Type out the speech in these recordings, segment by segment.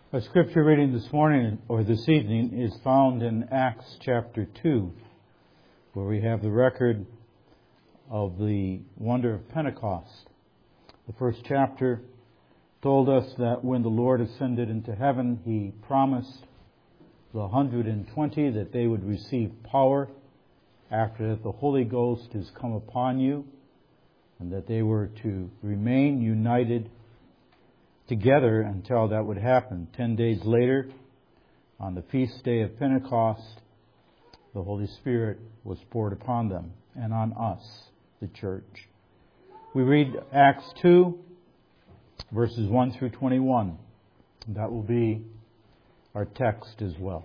Our scripture reading this morning, or this evening, is found in Acts chapter 2, where we have the record of the wonder of Pentecost. The first chapter told us that when the Lord ascended into heaven, He promised the 120 that they would receive power after that the Holy Ghost has come upon you, and that they were to remain united together until that would happen. 10 days later, on the feast day of Pentecost, the Holy Spirit was poured upon them and on us, the church. We read Acts 2, verses 1 through 21. That will be our text as well.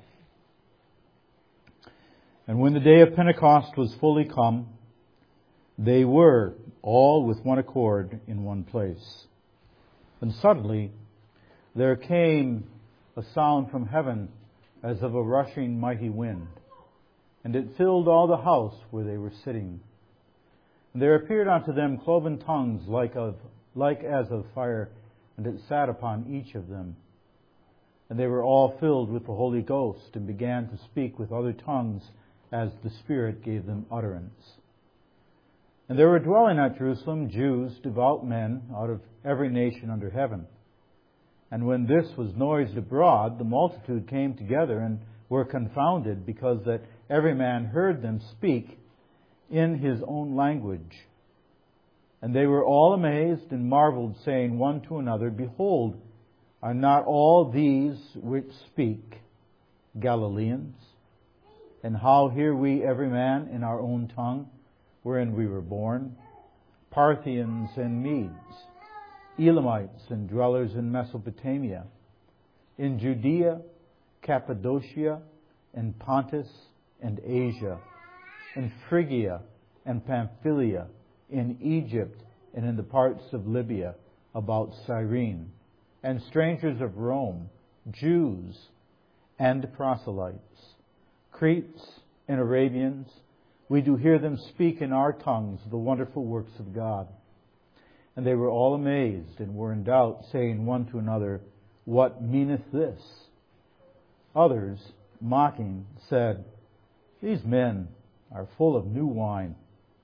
And when the day of Pentecost was fully come, they were all with one accord in one place. And suddenly there came a sound from heaven as of a rushing mighty wind, and it filled all the house where they were sitting. And there appeared unto them cloven tongues like as of fire, and it sat upon each of them. And they were all filled with the Holy Ghost, and began to speak with other tongues as the Spirit gave them utterance. And there were dwelling at Jerusalem Jews, devout men, out of every nation under heaven. And when this was noised abroad, the multitude came together and were confounded, because that every man heard them speak in his own language. And they were all amazed and marveled, saying one to another, Behold, are not all these which speak Galileans? And how hear we every man in our own tongue, wherein we were born, Parthians and Medes, Elamites and dwellers in Mesopotamia, in Judea, Cappadocia, and Pontus, and Asia, in Phrygia and Pamphylia, in Egypt, and in the parts of Libya about Cyrene, and strangers of Rome, Jews and proselytes, Cretes and Arabians. We do hear them speak in our tongues the wonderful works of God. And they were all amazed and were in doubt, saying one to another, What meaneth this? Others, mocking, said, These men are full of new wine.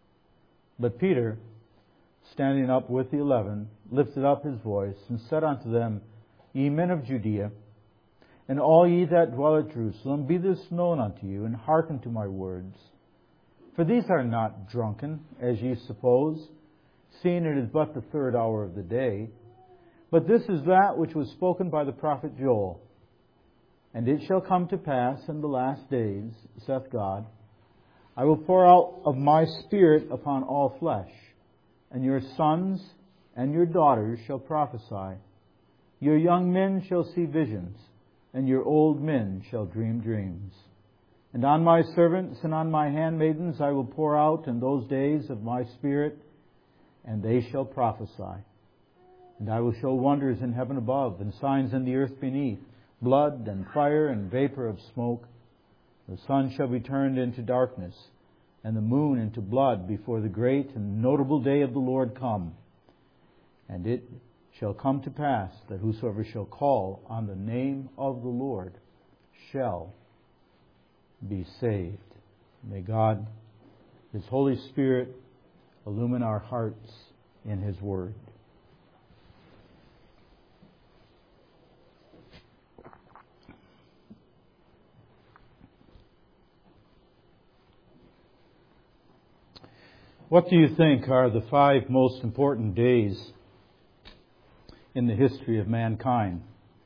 But Peter, standing up with the 11, lifted up his voice and said unto them, Ye men of Judea, and all ye that dwell at Jerusalem, be this known unto you, and hearken to my words. For these are not drunken, as ye suppose, seeing it is but the third hour of the day. But this is that which was spoken by the prophet Joel. And it shall come to pass in the last days, saith God, I will pour out of my Spirit upon all flesh, and your sons and your daughters shall prophesy. Your young men shall see visions, and your old men shall dream dreams. And on my servants and on my handmaidens I will pour out in those days of my Spirit, and they shall prophesy. And I will show wonders in heaven above, and signs in the earth beneath, blood and fire and vapor of smoke. The sun shall be turned into darkness, and the moon into blood, before the great and notable day of the Lord come. And it shall come to pass that whosoever shall call on the name of the Lord shall be saved. May God, His Holy Spirit, illumine our hearts in His Word. What do you think are the 5 most important days in the history of mankind?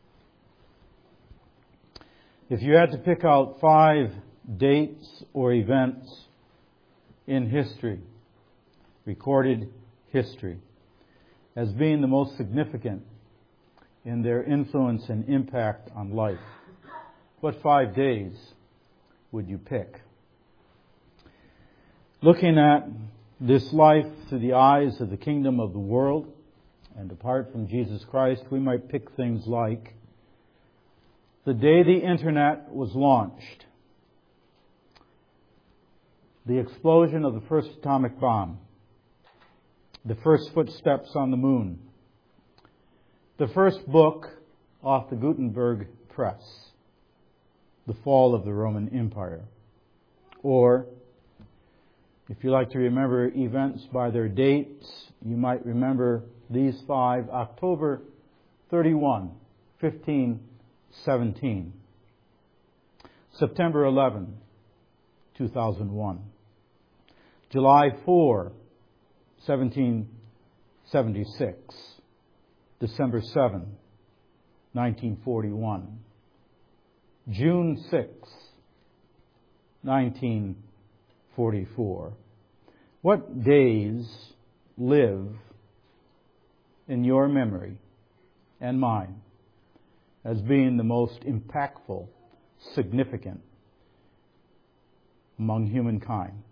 If you had to pick out 5 dates or events in history, recorded history, as being the most significant in their influence and impact on life, what 5 days would you pick? Looking at this life through the eyes of the kingdom of the world, and apart from Jesus Christ, we might pick things like the day the Internet was launched, the explosion of the first atomic bomb, the first footsteps on the moon, the first book off the Gutenberg press, the fall of the Roman Empire. Or, if you like to remember events by their dates, you might remember these five: October 31, 1517. September 11, 2001. July 4, 1776. December 7, 1941. June 6, 1944. What days live in your memory and mine as being the most impactful, significant among humankind?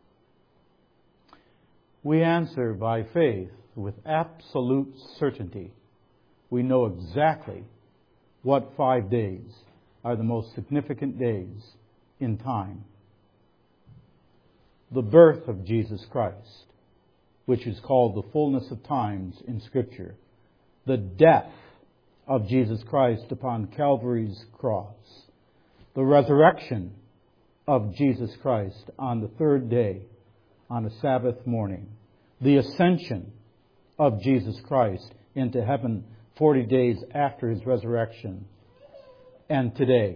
We answer by faith with absolute certainty. We know exactly what 5 days are the most significant days in time. The birth of Jesus Christ, which is called the fullness of times in Scripture. The death of Jesus Christ upon Calvary's cross. The resurrection of Jesus Christ on the third day, on a Sabbath morning. The ascension of Jesus Christ into heaven 40 days after His resurrection. And today,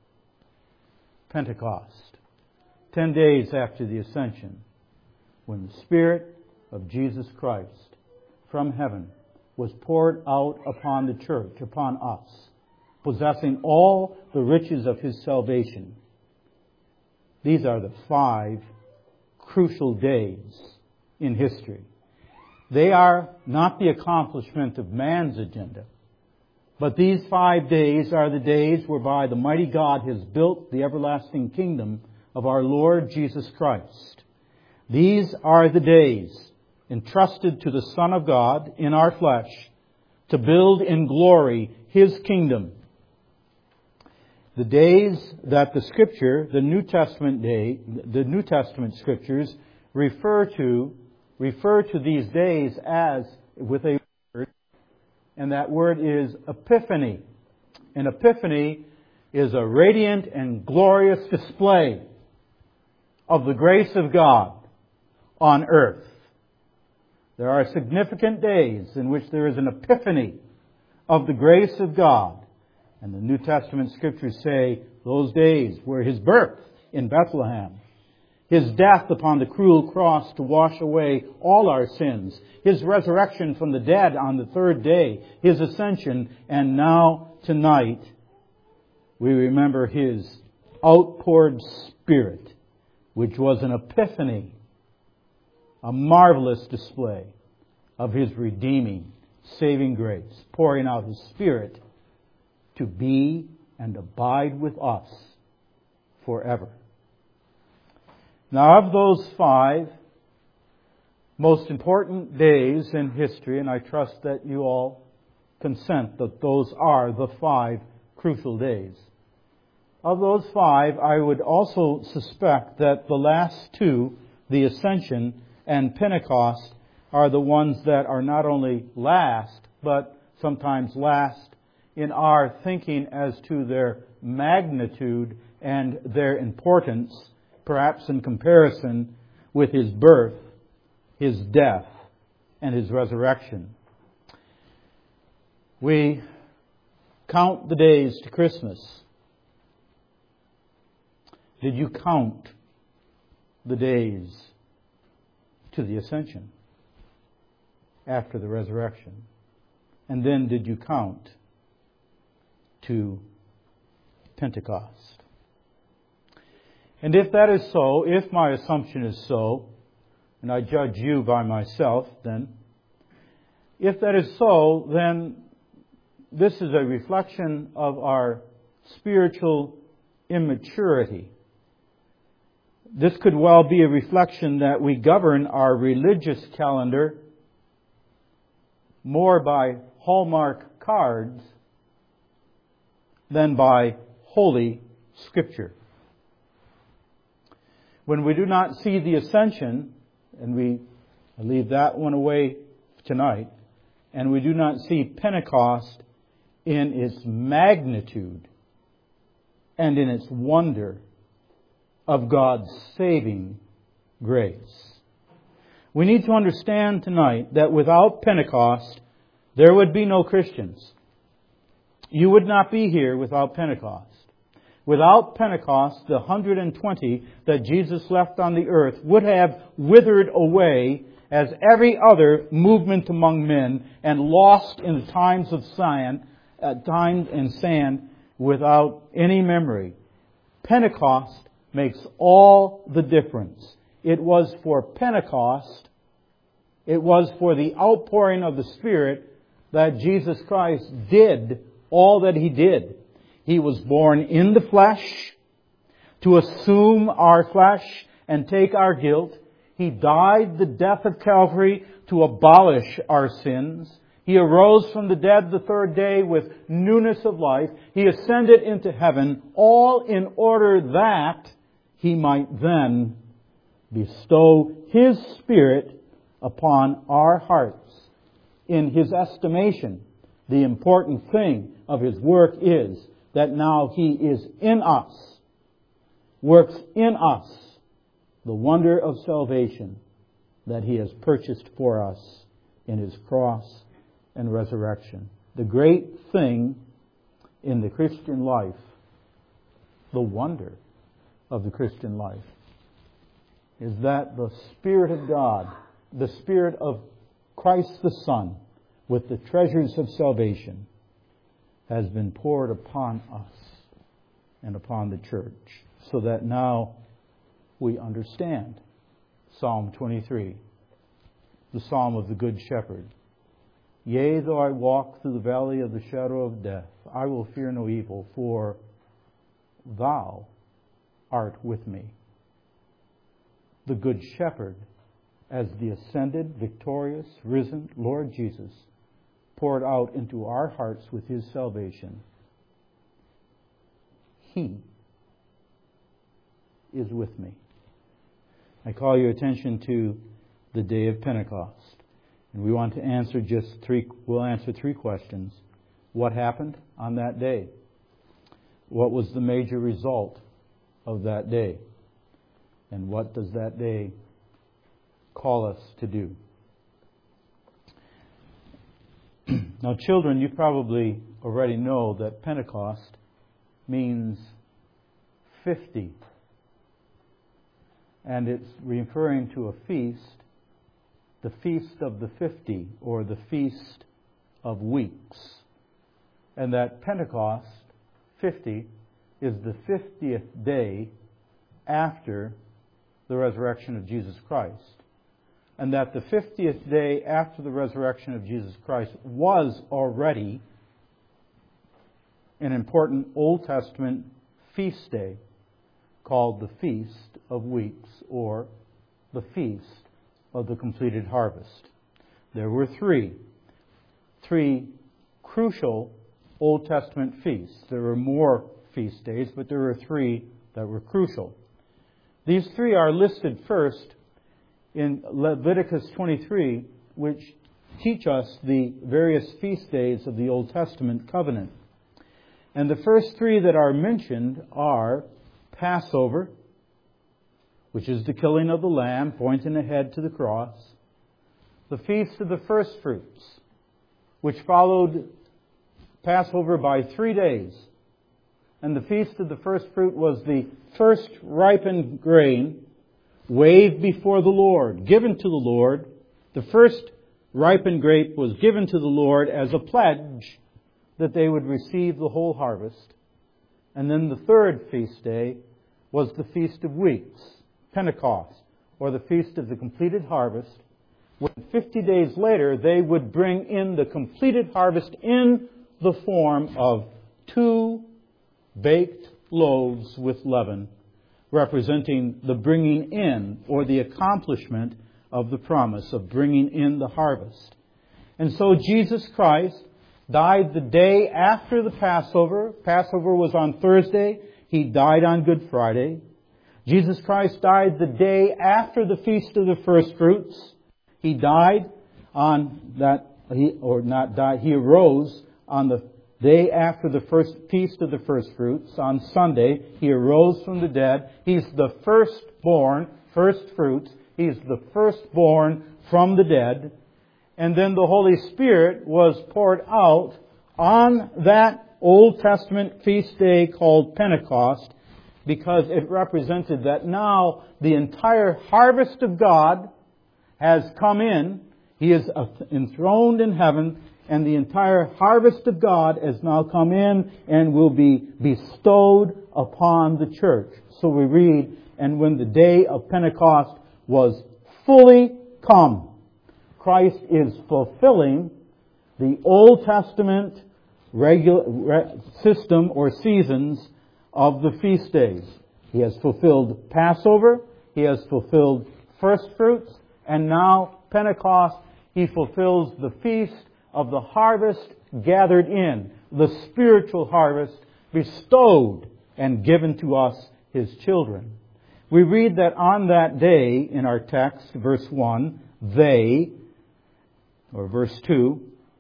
Pentecost, 10 days after the ascension, when the Spirit of Jesus Christ from heaven was poured out upon the church, upon us, possessing all the riches of His salvation. These are the 5 crucial days in history. They are not the accomplishment of man's agenda, but these 5 days are the days whereby the mighty God has built the everlasting kingdom of our Lord Jesus Christ. These are the days entrusted to the Son of God in our flesh to build in glory His kingdom. The days that the Scripture, the New Testament Scriptures refer to these days as with a word, and that word is epiphany. An epiphany is a radiant and glorious display of the grace of God on earth. There are significant days in which there is an epiphany of the grace of God. And the New Testament Scriptures say those days were His birth in Bethlehem, His death upon the cruel cross to wash away all our sins, His resurrection from the dead on the third day, His ascension, and now tonight we remember His outpoured Spirit, which was an epiphany, a marvelous display of His redeeming, saving grace, pouring out His Spirit to be and abide with us forever. Now, of those 5 most important days in history, and I trust that you all consent that those are the 5 crucial days. Of those 5, I would also suspect that the last 2, the Ascension and Pentecost, are the ones that are not only last, but sometimes last in our thinking as to their magnitude and their importance, perhaps in comparison with His birth, His death, and His resurrection. We count the days to Christmas. Did you count the days to the Ascension after the resurrection? And then did you count to Pentecost? And if that is so, if my assumption is so, and I judge you by myself, then, if that is so, then this is a reflection of our spiritual immaturity. This could well be a reflection that we govern our religious calendar more by Hallmark cards than by Holy Scripture. When we do not see the Ascension, and I leave that one away tonight, and we do not see Pentecost in its magnitude and in its wonder of God's saving grace. We need to understand tonight that without Pentecost, there would be no Christians. You would not be here without Pentecost. Without Pentecost, the 120 that Jesus left on the earth would have withered away as every other movement among men and lost in the times of time and sand without any memory. Pentecost makes all the difference. It was for Pentecost, it was for the outpouring of the Spirit that Jesus Christ did all that He did. He was born in the flesh to assume our flesh and take our guilt. He died the death of Calvary to abolish our sins. He arose from the dead the third day with newness of life. He ascended into heaven, all in order that He might then bestow His Spirit upon our hearts. In His estimation, the important thing of His work is that now He is in us, works in us, the wonder of salvation that He has purchased for us in His cross and resurrection. The great thing in the Christian life, the wonder of the Christian life, is that the Spirit of God, the Spirit of Christ the Son, with the treasures of salvation, has been poured upon us and upon the church, so that now we understand Psalm 23, the Psalm of the Good Shepherd. Yea, though I walk through the valley of the shadow of death, I will fear no evil, for Thou art with me. The Good Shepherd, as the ascended, victorious, risen Lord Jesus, poured out into our hearts with His salvation. He is with me. I call your attention to the day of Pentecost. And we want to answer we'll answer three questions. What happened on that day? What was the major result of that day? And what does that day call us to do? Now, children, you probably already know that Pentecost means 50. And it's referring to a feast, the Feast of the 50, or the Feast of Weeks. And that Pentecost, 50, is the 50th day after the resurrection of Jesus Christ. And that the 50th day after the resurrection of Jesus Christ was already an important Old Testament feast day called the Feast of Weeks, or the Feast of the Completed Harvest. There were three crucial Old Testament feasts. There were more feast days, but there were three that were crucial. These three are listed first in Leviticus 23, which teach us the various feast days of the Old Testament covenant. And the first three that are mentioned are Passover, which is the killing of the lamb, pointing ahead to the cross. The Feast of the First Fruits, which followed Passover by 3 days. And the Feast of the First Fruit was the first ripened grain waved before the Lord, given to the Lord. The first ripened grape was given to the Lord as a pledge that they would receive the whole harvest. And then the third feast day was the Feast of Weeks, Pentecost, or the Feast of the Completed Harvest, when 50 days later they would bring in the completed harvest in the form of 2 baked loaves with leaven, representing the bringing in, or the accomplishment of the promise of bringing in the harvest. And so Jesus Christ died the day after the Passover. Passover was on Thursday. He died on Good Friday. Jesus Christ died the day after the Feast of the First Fruits. He died on that, he arose on the day after the first feast of the first fruits, on Sunday, He arose from the dead. He's the firstborn, first fruits. He's the firstborn from the dead. And then the Holy Spirit was poured out on that Old Testament feast day called Pentecost, because it represented that now the entire harvest of God has come in. He is enthroned in heaven, and the entire harvest of God has now come in and will be bestowed upon the church. So we read, and when the day of Pentecost was fully come, Christ is fulfilling the Old Testament system or seasons of the feast days. He has fulfilled Passover. He has fulfilled first fruits. And now Pentecost, He fulfills the feast of the harvest gathered in, the spiritual harvest bestowed and given to us, His children. We read that on that day in our text, verse 1, they, or verse 2,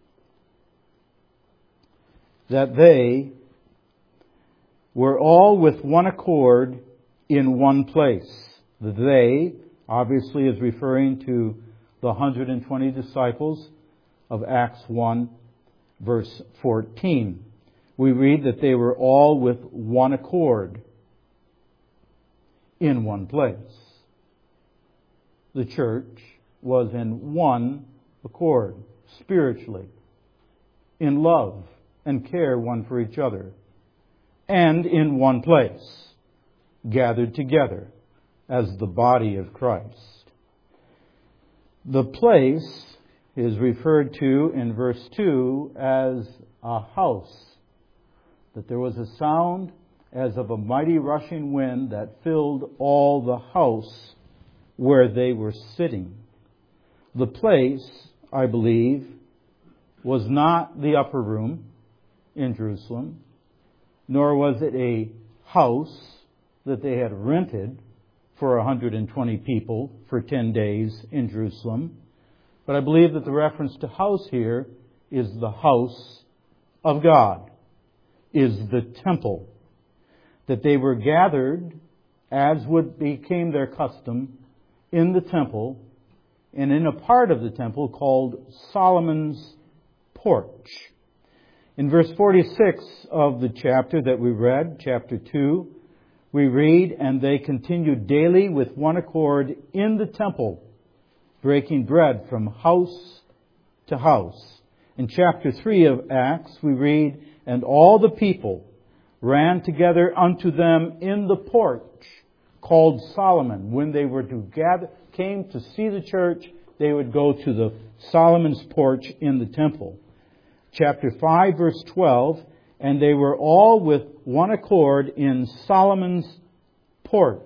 that they were all with one accord in one place. The they obviously is referring to the 120 disciples of Acts 1, verse 14. We read that they were all with one accord in one place. The church was in one accord, spiritually, in love and care one for each other, and in one place, gathered together as the body of Christ. The place is referred to in verse 2 as a house, that there was a sound as of a mighty rushing wind that filled all the house where they were sitting. The place, I believe, was not the upper room in Jerusalem, nor was it a house that they had rented for 120 people for 10 days in Jerusalem. But I believe that the reference to house here is the house of God, is the temple. That they were gathered, as became their custom, in the temple, and in a part of the temple called Solomon's Porch. In verse 46 of the chapter that we read, chapter 2, we read, and they continued daily with one accord in the temple, breaking bread from house to house. In chapter 3 of Acts, we read, and all the people ran together unto them in the porch called Solomon. When they were to came to see the church, they would go to the Solomon's porch in the temple. Chapter 5, verse 12, and they were all with one accord in Solomon's porch.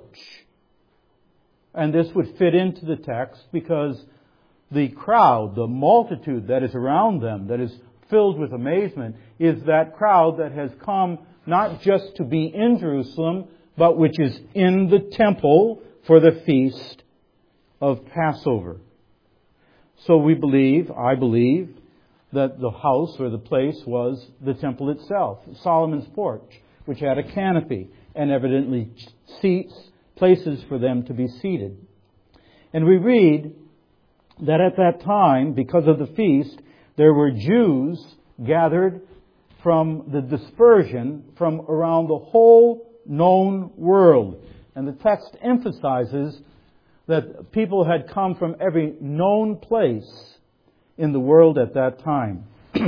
And this would fit into the text because the crowd, the multitude that is around them, that is filled with amazement, is that crowd that has come not just to be in Jerusalem, but which is in the temple for the feast of Passover. So I believe, that the house or the place was the temple itself, Solomon's porch, which had a canopy and evidently seats, places for them to be seated. And we read that at that time, because of the feast, there were Jews gathered from the dispersion from around the whole known world. And the text emphasizes that people had come from every known place in the world at that time.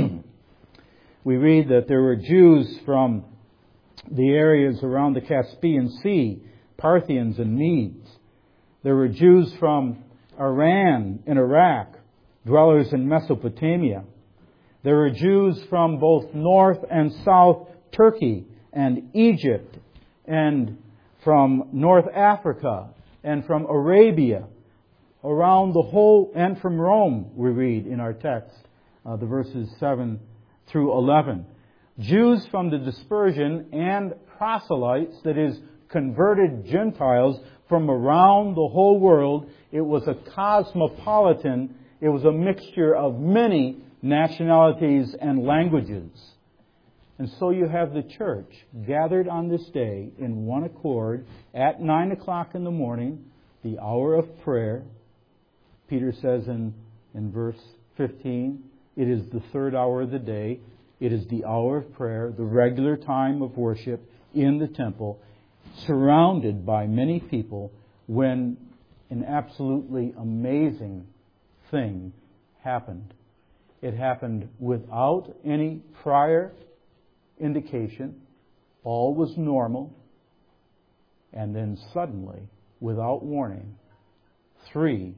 We read that there were Jews from the areas around the Caspian Sea, Parthians and Medes. There were Jews from Iran and Iraq, dwellers in Mesopotamia. There were Jews from both North and South Turkey and Egypt, and from North Africa and from Arabia, around the whole, and from Rome, we read in our text, the verses 7 through 11. Jews from the dispersion and proselytes, that is, converted Gentiles from around the whole world. It was a cosmopolitan, it was a mixture of many nationalities and languages. And so you have the church gathered on this day in one accord at 9 o'clock in the morning, the hour of prayer. Peter says in verse 15, it is the third hour of the day. It is the hour of prayer, the regular time of worship in the temple, surrounded by many people, when an absolutely amazing thing happened. It happened without any prior indication. All was normal. And then suddenly, without warning, 3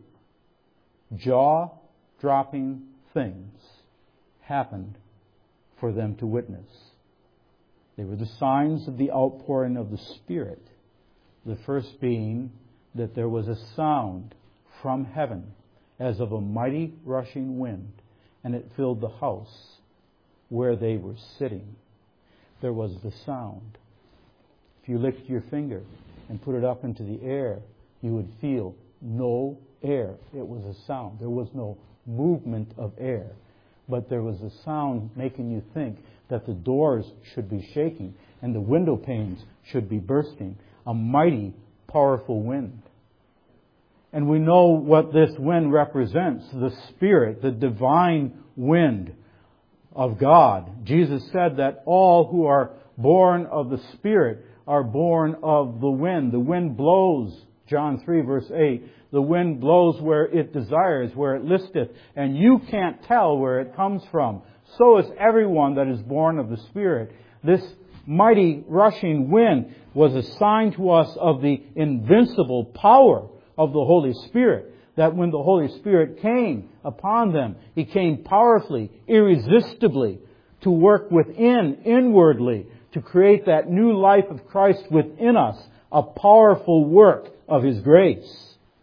jaw-dropping things happened for them to witness. They were the signs of the outpouring of the Spirit. The first being that there was a sound from heaven as of a mighty rushing wind, and it filled the house where they were sitting. There was the sound. If you licked your finger and put it up into the air, you would feel no air. It was a sound. There was no movement of air. But there was a sound making you think that the doors should be shaking and the window panes should be bursting. A mighty, powerful wind. And we know what this wind represents. The Spirit, the divine wind of God. Jesus said that all who are born of the Spirit are born of the wind. The wind blows, John 3 verse 8. The wind blows where it desires, where it listeth, and you can't tell where it comes from. So is everyone that is born of the Spirit. This mighty rushing wind was a sign to us of the invincible power of the Holy Spirit. That when the Holy Spirit came upon them, He came powerfully, irresistibly, to work within, inwardly, to create that new life of Christ within us, a powerful work of His grace.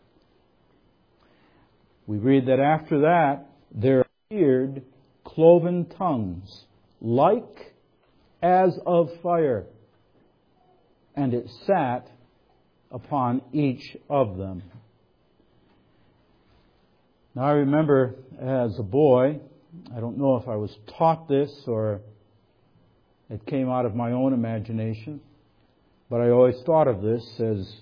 We read that after that, there appeared cloven tongues, like as of fire, and it sat upon each of them. Now I remember as a boy, I don't know if I was taught this or it came out of my own imagination, but I always thought of this as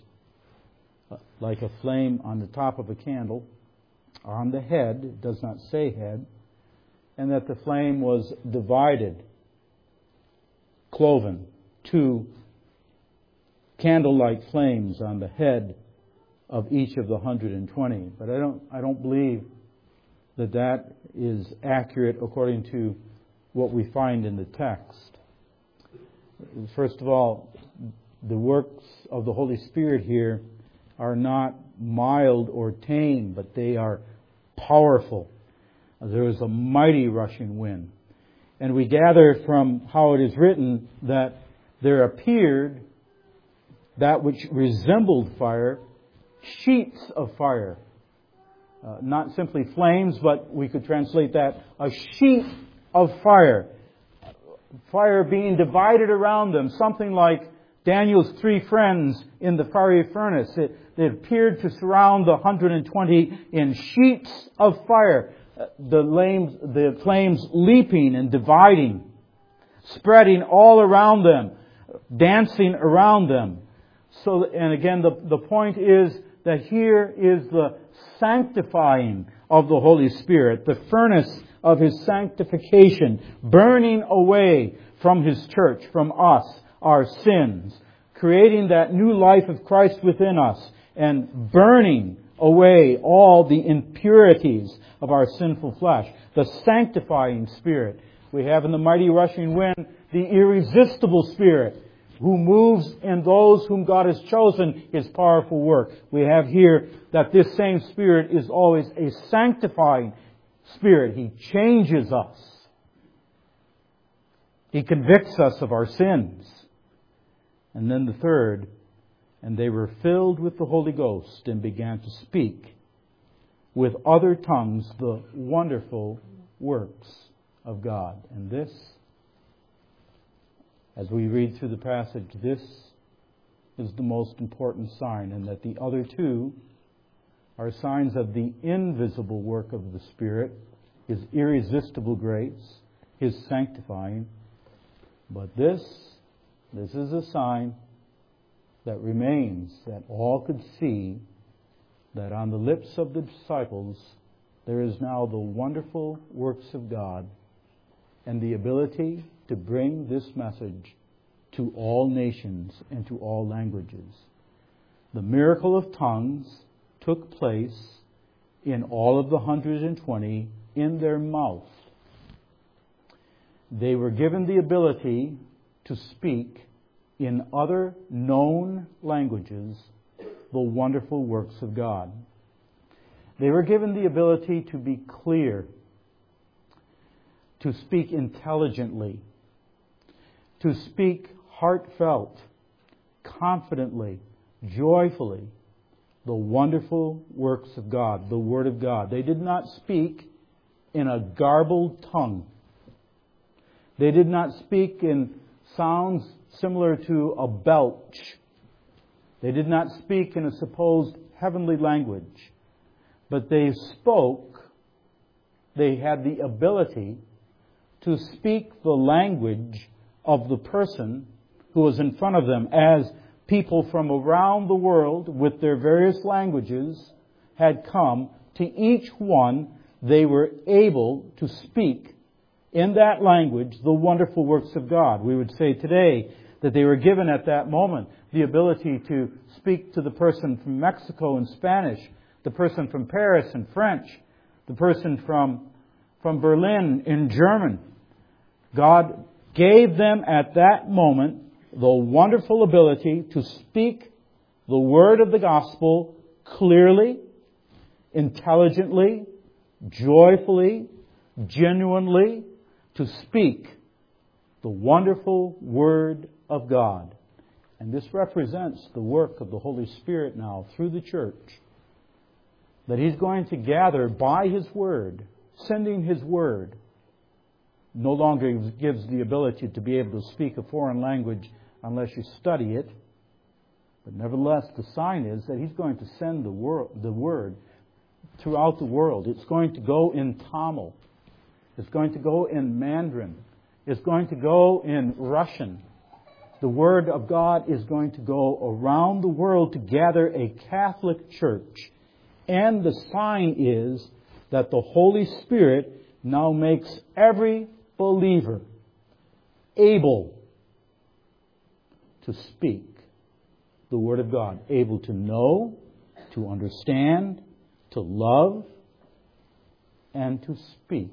like a flame on the top of a candle, on the head, it does not say head, and that the flame was divided, cloven, 2 candle-like flames on the head of each of the 120. But I don't believe that that is accurate according to what we find in the text. First of all, the works of the Holy Spirit here are not mild or tame, but they are powerful. There is a mighty rushing wind. And we gather from how it is written that there appeared that which resembled fire, sheets of fire. Not simply flames, but we could translate that a sheet of fire. Fire being divided around them, something like Daniel's 3 friends in the fiery furnace. It appeared to surround the 120 in sheets of fire. The flames leaping and dividing, spreading all around them, dancing around them. So, and again, the point is that here is the sanctifying of the Holy Spirit, the furnace of His sanctification, burning away from His church, from us, our sins, creating that new life of Christ within us, and burning away all the impurities of our sinful flesh. The sanctifying Spirit. We have in the mighty rushing wind the irresistible Spirit who moves in those whom God has chosen His powerful work. We have here that this same Spirit is always a sanctifying Spirit. He changes us. He convicts us of our sins. And then the third, and they were filled with the Holy Ghost and began to speak with other tongues the wonderful works of God. And this, as we read through the passage, this is the most important sign, and that the other 2 are signs of the invisible work of the Spirit, His irresistible grace, His sanctifying. But this is a sign that remains, that all could see, that on the lips of the disciples there is now the wonderful works of God and the ability to bring this message to all nations and to all languages. The miracle of tongues took place in all of the 120 in their mouth. They were given the ability to speak in other known languages the wonderful works of God. They were given the ability to be clear, to speak intelligently, to speak heartfelt, confidently, joyfully, the wonderful works of God, the Word of God. They did not speak in a garbled tongue. They did not speak in sounds similar to a belch. They did not speak in a supposed heavenly language. But they spoke, they had the ability to speak the language of the person who was in front of them, as people from around the world with their various languages had come. To each one, they were able to speak in that language the wonderful works of God. We would say today that they were given at that moment the ability to speak to the person from Mexico in Spanish, the person from Paris in French, the person from Berlin in German. God gave them at that moment the wonderful ability to speak the word of the gospel clearly, intelligently, joyfully, genuinely, to speak the wonderful Word of God. And this represents the work of the Holy Spirit now through the church, that He's going to gather by His Word, sending His Word. No longer gives the ability to be able to speak a foreign language unless you study it. But nevertheless, the sign is that He's going to send the Word throughout the world. It's going to go in Tamil. It's going to go in Mandarin. It's going to go in Russian. The Word of God is going to go around the world to gather a Catholic church. And the sign is that the Holy Spirit now makes every believer able to speak the Word of God, able to know, to understand, to love, and to speak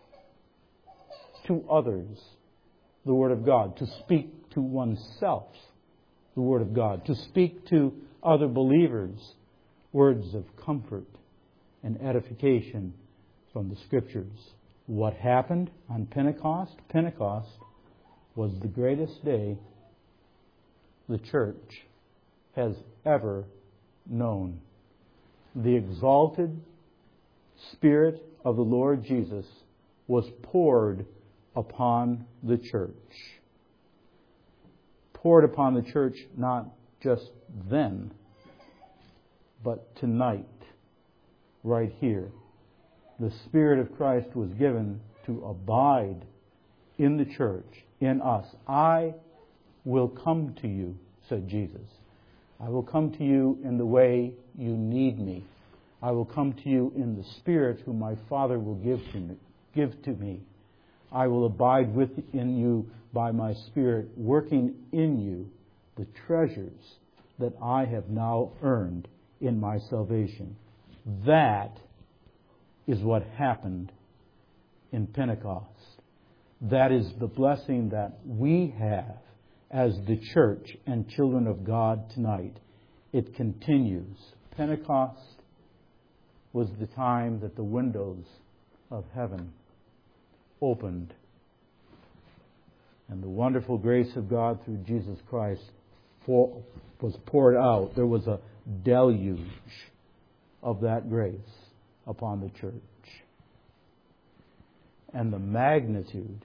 to others the Word of God, to speak to oneself the Word of God, to speak to other believers words of comfort and edification from the Scriptures. What happened on Pentecost? Pentecost was the greatest day the church has ever known. The exalted Spirit of the Lord Jesus was poured upon the church. Poured upon the church not just then, but tonight, right here. The Spirit of Christ was given to abide in the church, in us. I will come to you, said Jesus. I will come to you in the way you need me. I will come to you in the Spirit whom my Father will give to me. I will abide within you by my Spirit, working in you the treasures that I have now earned in my salvation. That is what happened in Pentecost. That is the blessing that we have as the church and children of God tonight. It continues. Pentecost was the time that the windows of heaven opened, and the wonderful grace of God through Jesus Christ was poured out. There was a deluge of that grace upon the church. And the magnitude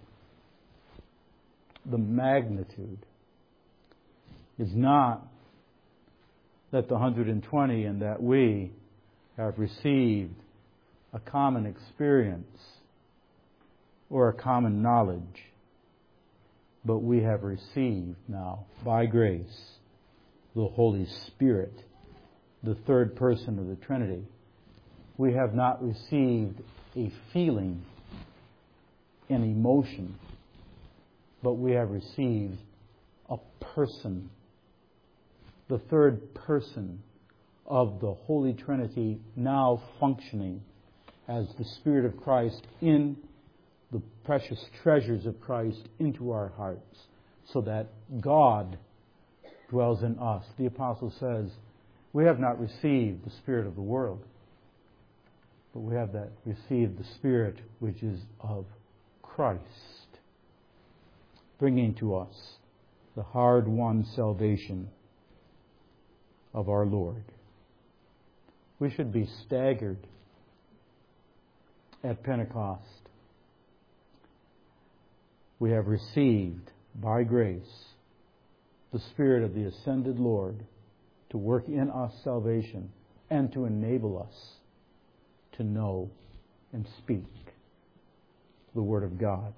is not that the 120 and that we have received a common experience or a common knowledge. but we have received now, by grace, the Holy Spirit, the third person of the Trinity. We have not received a feeling, an emotion, but we have received a person, the third person of the Holy Trinity, now functioning as the Spirit of Christ in the precious treasures of Christ into our hearts, so that God dwells in us. The apostle says, we have not received the spirit of the world, but we have received the Spirit which is of Christ, bringing to us the hard-won salvation of our Lord. We should be staggered at Pentecost. We have received, by grace, the Spirit of the ascended Lord to work in us salvation and to enable us to know and speak the Word of God.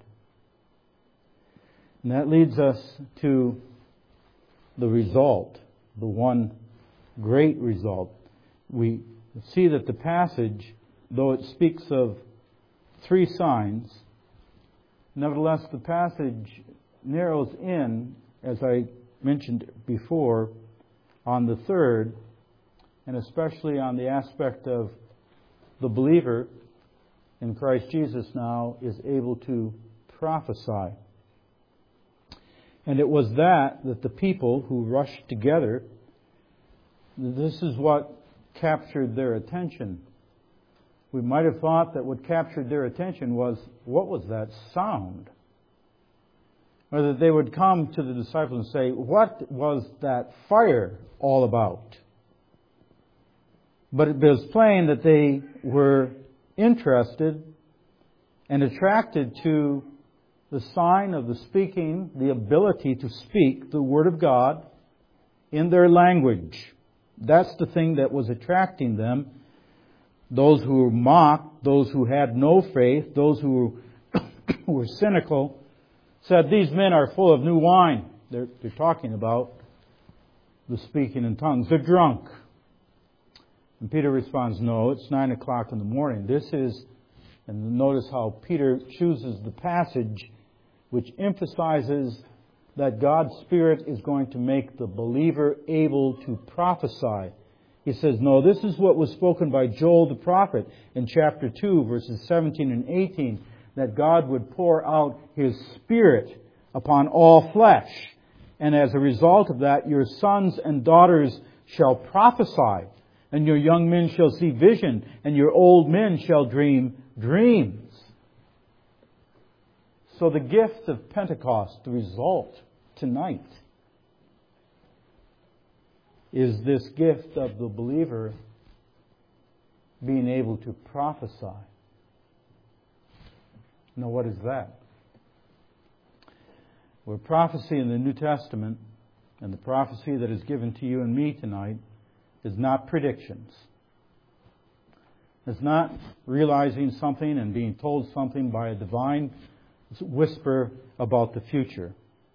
And that leads us to the result, the one great result. We see that the passage, though it speaks of 3 signs, nevertheless the passage narrows in, as I mentioned before, on the third, and especially on the aspect of the believer in Christ Jesus now is able to prophesy. And it was that the people who rushed together, this is what captured their attention. We might have thought that what captured their attention was, what was that sound? Or that they would come to the disciples and say, what was that fire all about? But it was plain that they were interested and attracted to the sign of the speaking, the ability to speak the Word of God in their language. That's the thing that was attracting them. Those who mocked, those who had no faith, those who were cynical, said, these men are full of new wine. They're talking about the speaking in tongues. They're drunk. And Peter responds, no, it's 9 o'clock in the morning. This is, and notice how Peter chooses the passage which emphasizes that God's Spirit is going to make the believer able to prophesy. He says, no, this is what was spoken by Joel the prophet in chapter 2, verses 17 and 18, that God would pour out His Spirit upon all flesh. And as a result of that, your sons and daughters shall prophesy, and your young men shall see vision, and your old men shall dream dreams. So the gift of Pentecost, the result tonight, is this gift of the believer being able to prophesy. Now, what is that? Well, prophecy in the New Testament, and the prophecy that is given to you and me tonight, is not predictions. It's not realizing something and being told something by a divine whisper about the future.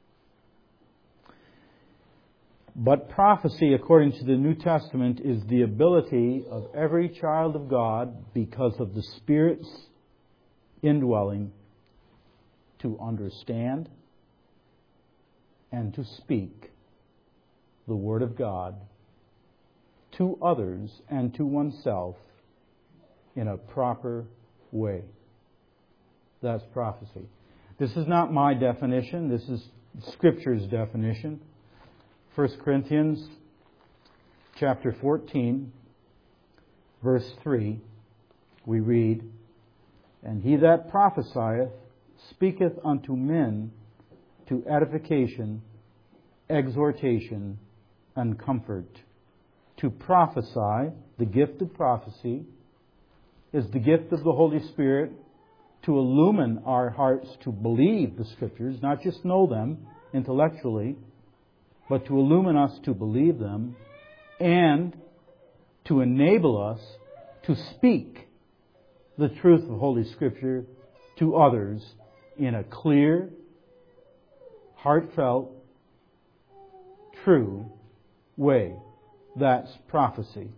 But prophecy, according to the New Testament, is the ability of every child of God, because of the Spirit's indwelling, to understand and to speak the Word of God to others and to oneself in a proper way. That's prophecy. This is not my definition. This is Scripture's definition. 1 Corinthians chapter 14, verse 3, we read, and he that prophesieth speaketh unto men to edification, exhortation, and comfort. To prophesy, the gift of prophecy, is the gift of the Holy Spirit to illumine our hearts to believe the Scriptures, not just know them intellectually, but to illumine us to believe them, and to enable us to speak the truth of Holy Scripture to others in a clear, heartfelt, true way. That's prophecy.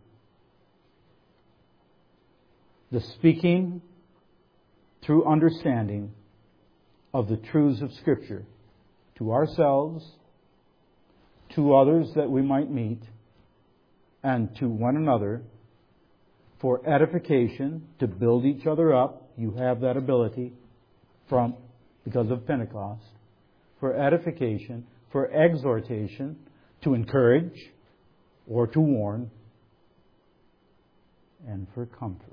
The speaking through understanding of the truths of Scripture to ourselves, to others that we might meet, and to one another for edification, to build each other up. You have that ability because of Pentecost. For edification, for exhortation, to encourage or to warn, and for comfort.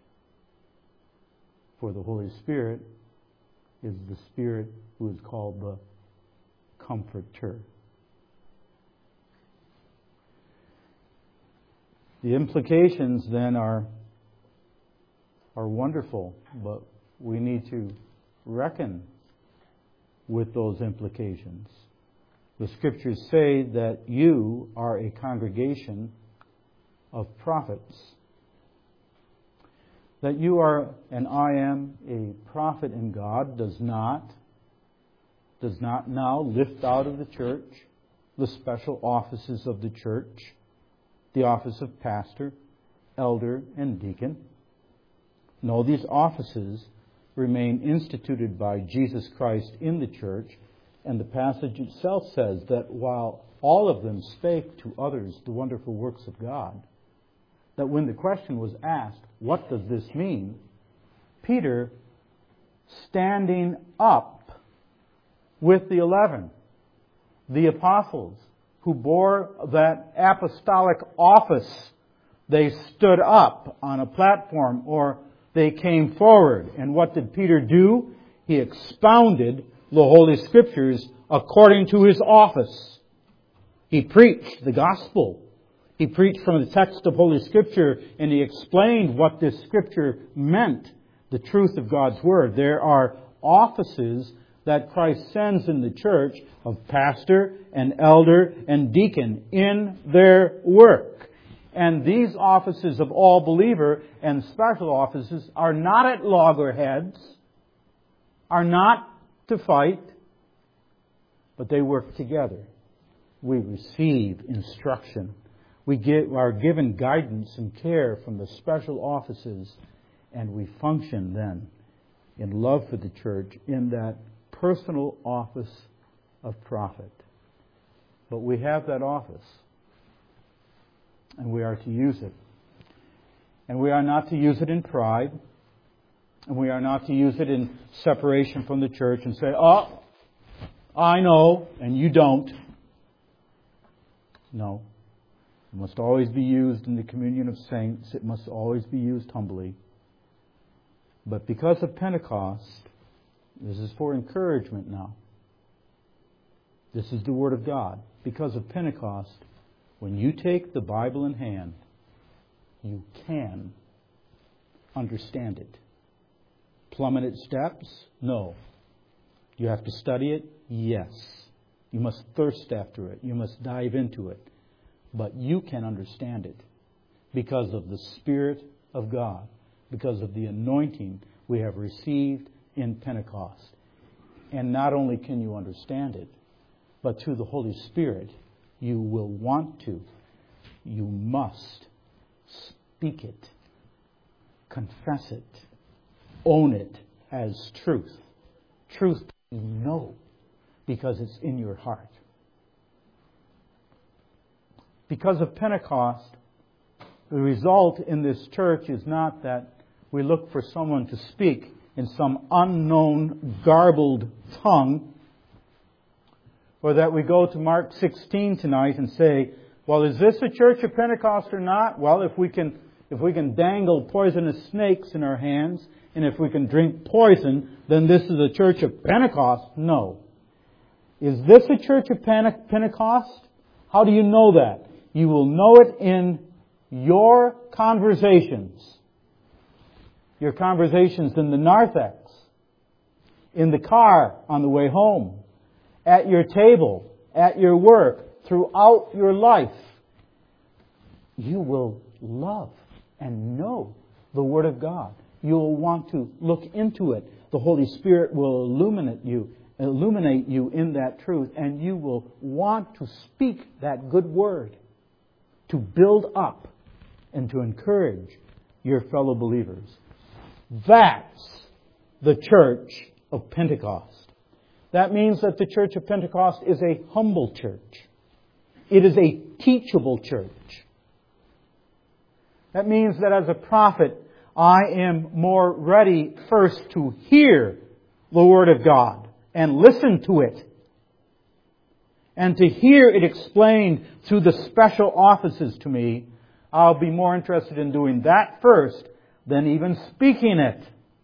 For the Holy Spirit is the Spirit who is called the Comforter. The implications then are wonderful, but we need to reckon with those implications. The Scriptures say that you are a congregation of prophets. That you are and I am a prophet in God does not now lift out of the church the special offices of the church, the office of pastor, elder, and deacon. No, these offices remain instituted by Jesus Christ in the church, and the passage itself says that while all of them spake to others the wonderful works of God, that when the question was asked, what does this mean? Peter, standing up with the 11, the apostles who bore that apostolic office, they stood up on a platform or they came forward. And what did Peter do? He expounded the Holy Scriptures according to his office. He preached the gospel. He preached from the text of Holy Scripture, and he explained what this Scripture meant, the truth of God's Word. There are offices that Christ sends in the church of pastor and elder and deacon in their work. And these offices of all believer and special offices are not at loggerheads, are not to fight, but they work together. We receive instruction. We are given guidance and care from the special offices, and we function then in love for the church in that personal office of prophet. But we have that office, and we are to use it. And we are not to use it in pride, and we are not to use it in separation from the church and say, oh, I know, and you don't. No. It must always be used in the communion of saints. It must always be used humbly. But because of Pentecost, this is for encouragement now. This is the Word of God. Because of Pentecost, when you take the Bible in hand, you can understand it. Plummet its steps? No. You have to study it? Yes. You must thirst after it. You must dive into it. But you can understand it because of the Spirit of God, because of the anointing we have received in Pentecost. And not only can you understand it, but through the Holy Spirit, you will want to. You must speak it, confess it, own it as truth. Truth you know because it's in your heart. Because of Pentecost, the result in this church is not that we look for someone to speak in some unknown, garbled tongue, or that we go to Mark 16 tonight and say, well, is this a church of Pentecost or not? Well, if we can dangle poisonous snakes in our hands, and if we can drink poison, then this is a church of Pentecost. No. Is this a church of Pentecost? How do you know that? You will know it in your conversations. Your conversations in the narthex, in the car on the way home, at your table, at your work, throughout your life. You will love and know the Word of God. You will want to look into it. The Holy Spirit will illuminate you illuminate you in that truth, and you will want to speak that good word to build up and to encourage your fellow believers. That's the church of Pentecost. That means that the church of Pentecost is a humble church. It is a teachable church. That means that as a prophet, I am more ready first to hear the Word of God and listen to it, and to hear it explained through the special offices to me. I'll be more interested in doing that first than even speaking it.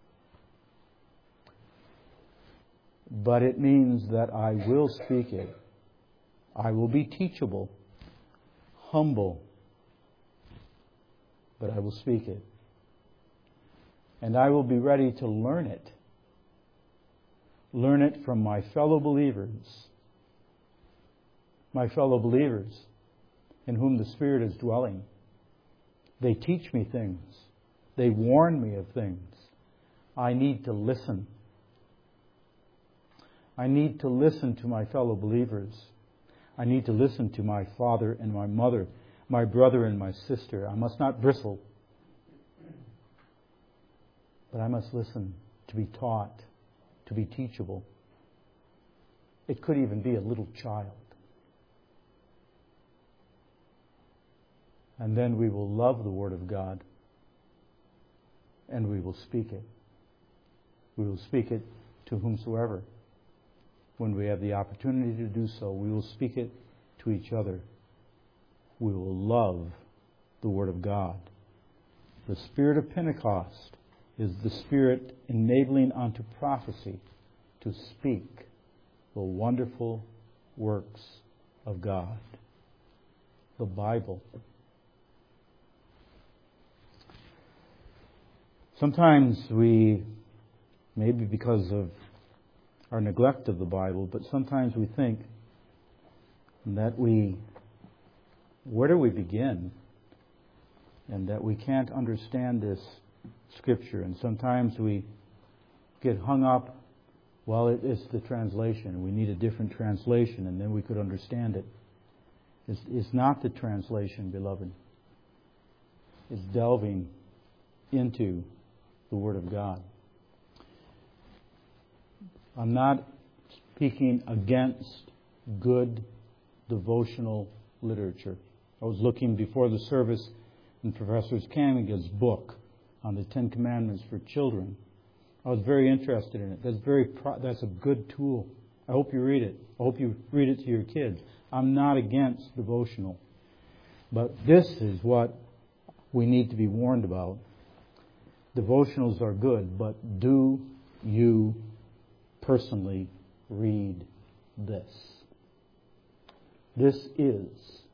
But it means that I will speak it. I will be teachable, humble, but I will speak it. And I will be ready to learn it. Learn it from my fellow believers. My fellow believers in whom the Spirit is dwelling. They teach me things. They warn me of things. I need to listen. I need to listen to my fellow believers. I need to listen to my father and my mother, my brother and my sister. I must not bristle, but I must listen to be taught, to be teachable. It could even be a little child. And then we will love the Word of God, and we will speak it. We will speak it to whomsoever. When we have the opportunity to do so, we will speak it to each other. We will love the Word of God. The Spirit of Pentecost is the Spirit enabling unto prophecy to speak the wonderful works of God. The Bible. Sometimes we, maybe because of our neglect of the Bible, but sometimes we think that where do we begin? And that we can't understand this Scripture. And sometimes we get hung up, well, it's the translation. We need a different translation, and then we could understand it. It's not the translation, beloved. It's delving into the Word of God. I'm not speaking against good devotional literature. I was looking before the service in Professor Kamiga's book on the Ten Commandments for children. I was very interested in it. That's a good tool. I hope you read it. I hope you read it to your kids. I'm not against devotional. But this is what we need to be warned about. Devotionals are good, but do you personally read this? This is,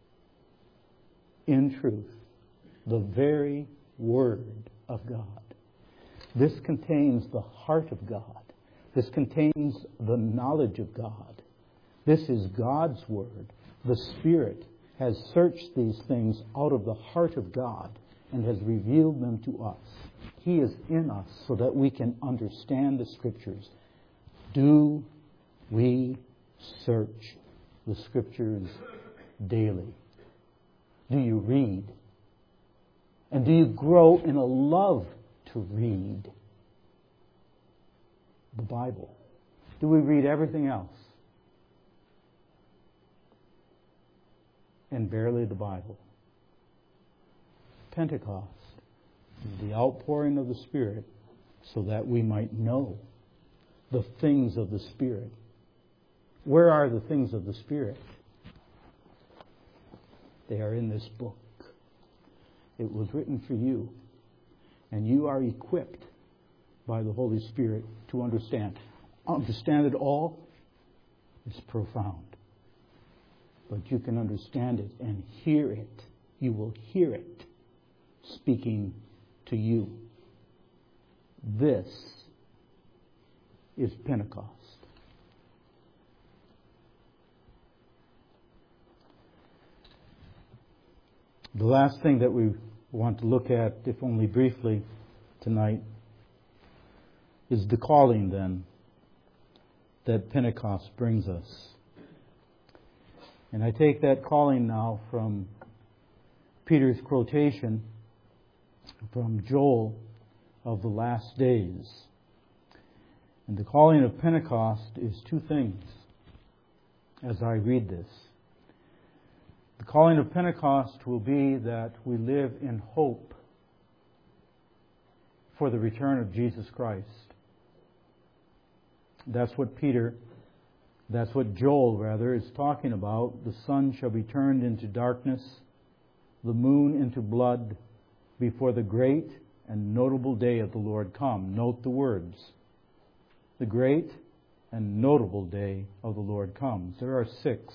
in truth, the very Word of God. This contains the heart of God. This contains the knowledge of God. This is God's Word. The Spirit has searched these things out of the heart of God and has revealed them to us. He is in us so that we can understand the Scriptures. Do we search the Scriptures daily? Do you read? And do you grow in a love to read the Bible? Do we read everything else and barely the Bible? Pentecost is the outpouring of the Spirit so that we might know the things of the Spirit. Where are the things of the Spirit? They are in this book. It was written for you. And you are equipped by the Holy Spirit to understand. Understand it all is profound. But you can understand it and hear it. You will hear it speaking to you. This is Pentecost. The last thing that we want to look at, if only briefly tonight, is the calling then. that Pentecost brings us. And I take that calling now from Peter's quotation from Joel of the last days. And the calling of Pentecost is two things as I read this. The calling of Pentecost will be that we live in hope for the return of Jesus Christ. That's what Joel is talking about. The sun shall be turned into darkness, the moon into blood, before the great and notable day of the Lord come. Note the words. The great and notable day of the Lord comes. There are 6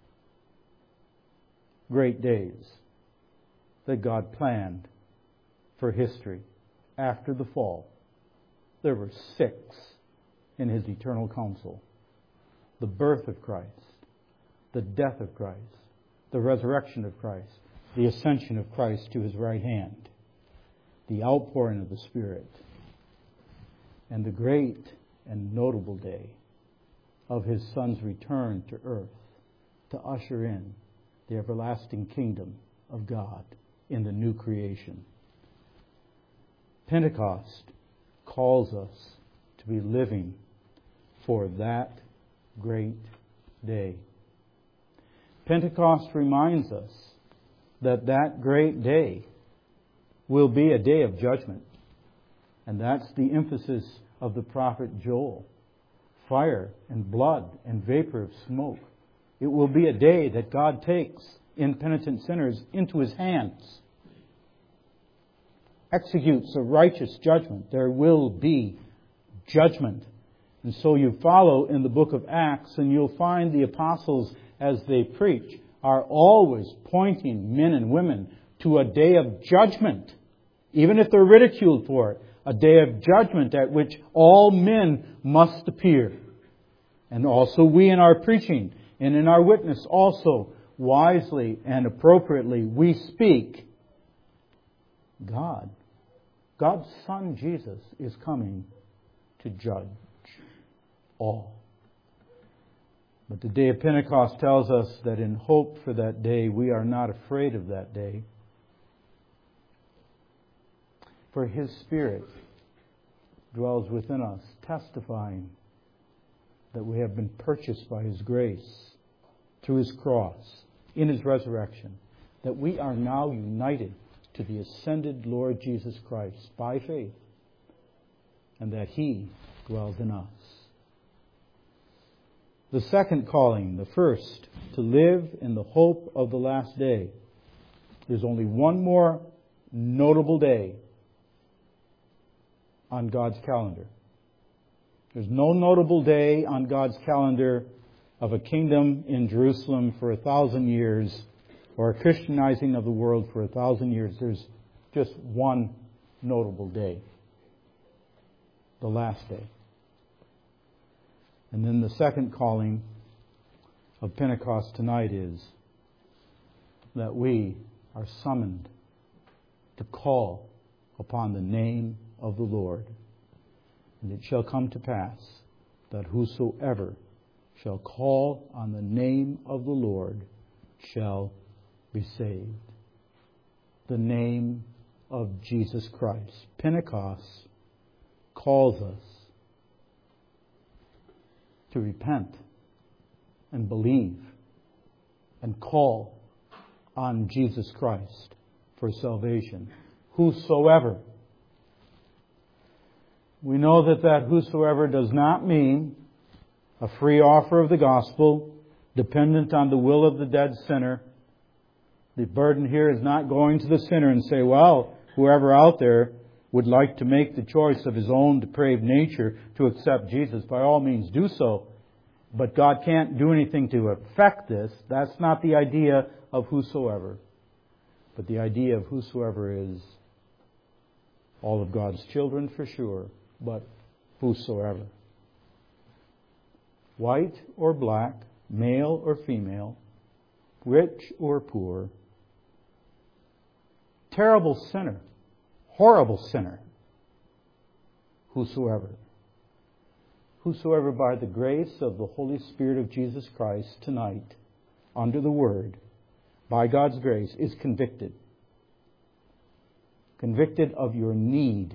great days that God planned for history after the fall. There were 6 in His eternal counsel. The birth of Christ, the death of Christ, the resurrection of Christ, the ascension of Christ to His right hand, the outpouring of the Spirit, and the great and notable day of His Son's return to earth to usher in the everlasting kingdom of God in the new creation. Pentecost calls us to be living for that great day. Pentecost reminds us that that great day will be a day of judgment. And that's the emphasis of the prophet Joel. Fire and blood and vapor of smoke. It will be a day that God takes impenitent sinners into His hands. Executes a righteous judgment. There will be judgment. And so you follow in the book of Acts and you'll find the apostles as they preach are always pointing men and women to a day of judgment. Even if they're ridiculed for it. A day of judgment at which all men must appear. And also we in our preaching and in our witness also wisely and appropriately we speak. God's Son Jesus is coming to judge all. But the day of Pentecost tells us that in hope for that day, we are not afraid of that day. For His Spirit dwells within us, testifying that we have been purchased by His grace through His cross, in His resurrection, that we are now united to the ascended Lord Jesus Christ by faith, and that He dwells in us. The second calling, the first, to live in the hope of the last day. There's only one more notable day on God's calendar. There's no notable day on God's calendar of a kingdom in Jerusalem for 1,000 years or a Christianizing of the world for 1,000 years. There's just one notable day. The last day. And then the second calling of Pentecost tonight is that we are summoned to call upon the name of the Lord. And it shall come to pass that whosoever shall call on the name of the Lord shall be saved. The name of Jesus Christ. Pentecost calls us to repent and believe and call on Jesus Christ for salvation. Whosoever. We know that whosoever does not mean a free offer of the gospel dependent on the will of the dead sinner. The burden here is not going to the sinner and say, well, whoever out there would like to make the choice of his own depraved nature to accept Jesus, by all means do so. But God can't do anything to affect this. That's not the idea of whosoever. But the idea of whosoever is all of God's children for sure, but whosoever. White or black, male or female, rich or poor, terrible sinner, horrible sinner, whosoever whosoever by the grace of the Holy Spirit of Jesus Christ tonight, under the Word, by God's grace, is convicted. Convicted of your need,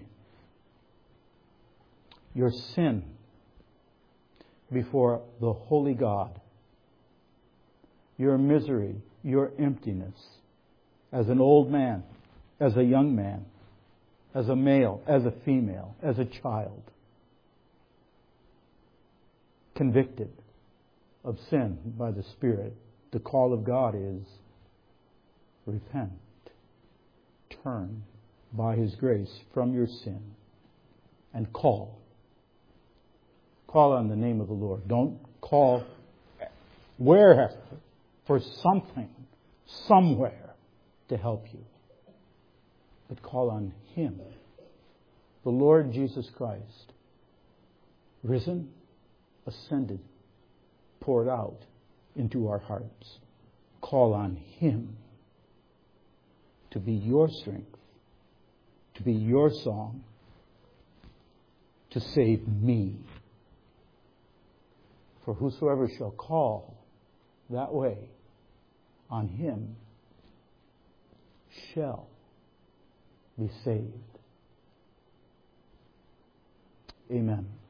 your sin before the holy God, your misery, your emptiness, as an old man, as a young man, as a male, as a female, as a child. Convicted of sin by the Spirit. The call of God is repent. Turn by His grace from your sin and call. Call on the name of the Lord. Don't call wherever for something, somewhere to help you. But call on Him, the Lord Jesus Christ, risen, ascended, poured out into our hearts. Call on Him to be your strength, to be your song, to save me. For whosoever shall call that way on Him shall be saved. Amen.